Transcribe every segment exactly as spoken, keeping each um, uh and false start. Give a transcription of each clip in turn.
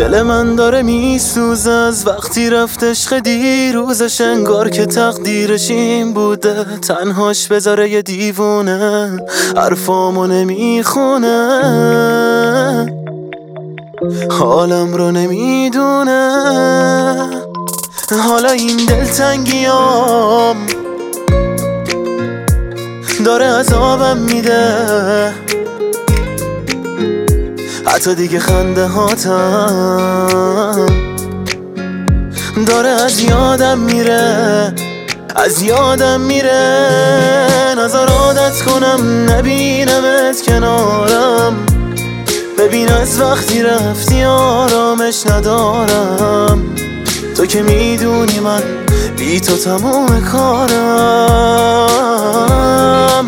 دل من داره میسوزه از وقتی رفت عشق دیروزش، انگار که تقدیرش این بوده تنهاش بذاره یه دیوونه حرفامو نمیخونه، حالم رو نمیدونه. حالا این دلتنگیام داره عذابم میده، حتی دیگه خنده هاتم داره از یادم میره، از یادم میره. نظر عادت کنم نبینمت کنارم، ببین از وقتی رفتی آرامش ندارم. تو که میدونی من بی تو تموم کارم.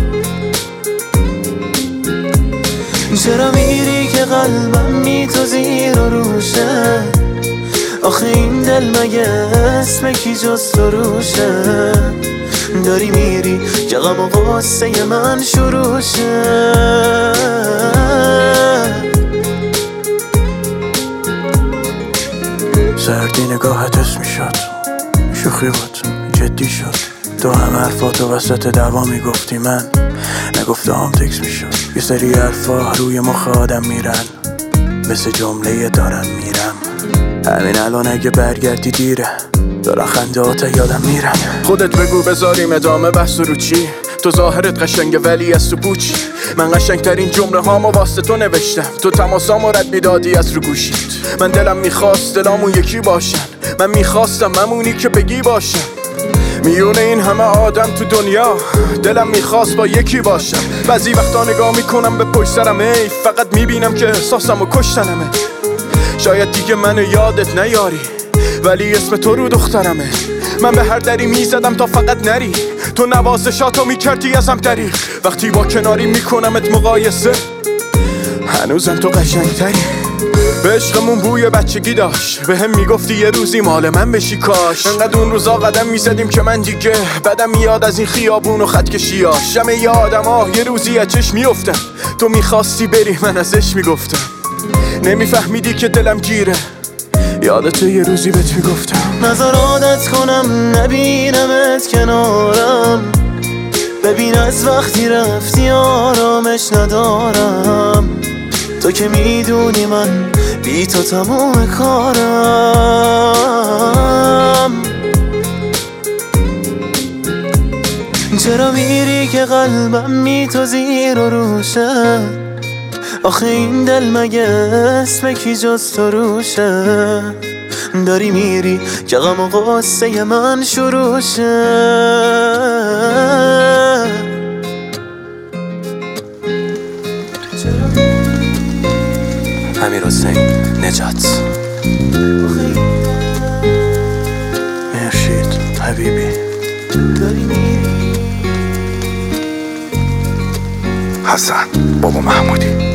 چرا میری که قلبم می تو زیر و روشه؟ آخه این دل مگه اسم کی جز تو روشه؟ داری میری که غم و غصه من شروع شه. سردی نگاهت اسمی شد، شوخی بود جدی شد، تو هم حرفاتو وسط دعوا میگفتی، من نگفتم تکس میشد. یه سری حرفا روی مخ آدم میرن مثل جمله دارم میرم. همین الان اگه برگردی دیره، دارن خندهات یادم میرن. خودت بگو بذاریم ادامه بحث رو چی؟ تو ظاهرت قشنگه ولی از تو پوچی. من قشنگترین جمله هامو واسه تو نوشتم، تو تماسامو رد میدادی از رو گوشیت. من دلم میخواست دلامون یکی باشن، من میخواستم ممونی که بگی باشم. میونه این همه آدم تو دنیا دلم میخواست با یکی باشم. بعضی وقتا نگاه میکنم به پشت سرم، ای فقط میبینم که احساسمو کشتنمه. شاید دیگه منو یادت نیاری ولی اسم تو رو دخترمه. من به هر دری میزدم تا فقط نری، تو نوازشاتو میکردی ازم دریغ. وقتی با کناری میکنمت مقایسه، هنوزم تو قشنگتری. به عشقمون بوی بچگی داشت، به هم میگفتی یه روزی مال من بشی کاش. انقدر اون روزا قدم میزدیم که من دیگه بدم میاد از این خیابون و خط کشیاش. شمه ی آدم ها یه روزی از چشم میافتن، تو میخواستی بری من ازش میگفتم. نمیفهمیدی که دلم گیره، یادت یه روزی بهت میگفتم. نظر عادت کنم نبینمت کنارم، ببین از وقتی رفتی آرامش ندارم. تو که میدونی من بی تو تموم کارم. چرا میری که قلبم می تو زیر و روشه؟ آخه این دل مگه اسم کی جز تو روشه؟ داری میری که غم و غصه من شروع شه. امیرحسین نجات. مرشید حبیبی. حسن بابا محمودی.